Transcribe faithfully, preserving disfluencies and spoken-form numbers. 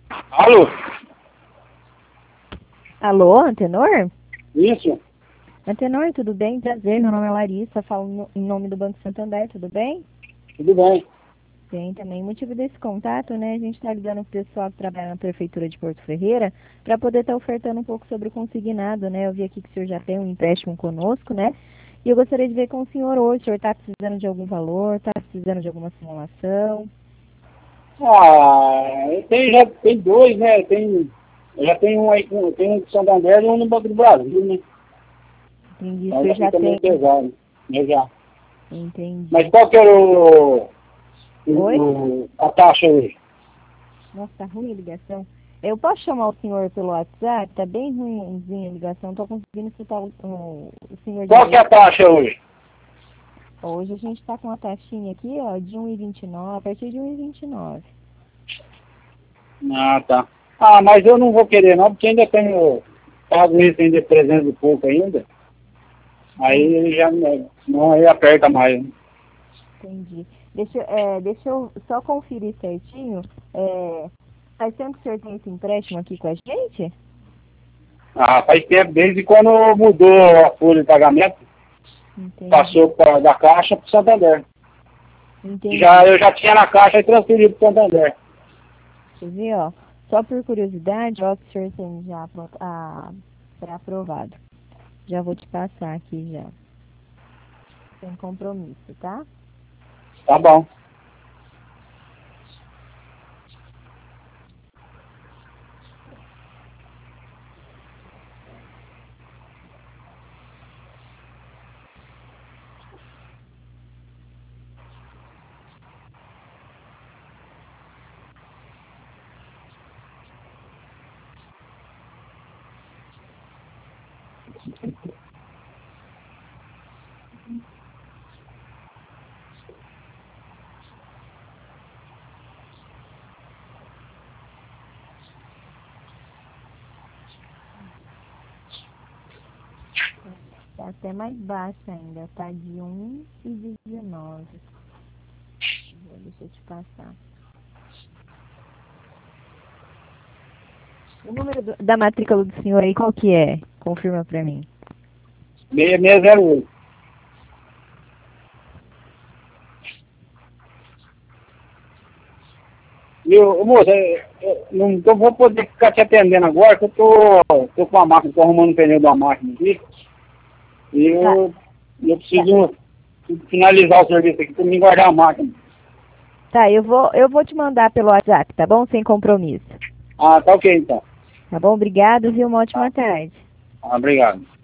Alô? Alô, Antenor? Isso? Antenor, tudo bem? Prazer, meu nome é Larissa, falo no, em nome do Banco Santander, tudo bem? Tudo bem. Bem, também. O motivo desse contato, né, a gente está ligando para o pessoal que trabalha na Prefeitura de Porto Ferreira para poder estar ofertando um pouco sobre o consignado, né? Eu vi aqui que o senhor já tem um empréstimo conosco, né? E eu gostaria de ver com o senhor hoje, o senhor está precisando de algum valor, está precisando de alguma simulação? Ah, eu tenho, já tem dois, né? Eu tenho, eu já tenho um aí, com- eu tenho um de Santander e um no Banco do Brasil, né? Entendi, o Então senhor já já fica tem. meio pesado, né? Já. Mas Entendi. qual que era o, o, Oi? o- a taxa aí? Nossa, tá ruim a ligação. Eu posso chamar o senhor pelo WhatsApp? Tá bem ruimzinha a ligação, não tô conseguindo escutar o, o, o senhor Qual que é direito. a taxa hoje? Hoje a gente tá com uma taxinha aqui, ó, de um e vinte e nove, a partir de um e vinte e nove. Ah, tá. Ah, mas eu não vou querer não, porque ainda tenho pago isso ainda trezentos e pouco ainda. Aí Entendi. ele já não, não aí aperta mais, né? Entendi. Deixa, eu- é, deixa eu só conferir certinho. É, faz tempo que o senhor tem esse empréstimo aqui com a gente? Ah, faz tempo, desde quando mudou a folha de pagamento, Entendi. passou pra, da Caixa para o Santander. Já, Entendi. eu já tinha na Caixa e transferi para o Santander. Você vê, ó. Só por curiosidade, ó, que o senhor tem já apro- a, pré-aprovado. Já vou te passar aqui já. Sem compromisso, tá? Tá bom. Tá até mais baixo ainda, tá de um e dezenove. Deixa eu te passar. O número do- da matrícula do senhor aí, qual que é? Confirma pra mim. seis seis zero oito. E, ô, moça, eu, eu não tô, vou poder ficar te atendendo agora, que eu tô, tô com a máquina, tô arrumando o pneu da máquina aqui. E Tá, eu, eu tá. preciso finalizar o serviço aqui para me guardar a máquina. Tá, eu vou, eu vou te mandar pelo WhatsApp, tá bom? Sem compromisso. Ah, tá ok então. Tá bom? Obrigado, viu? Uma ótima Tá. tarde. Ah, obrigado.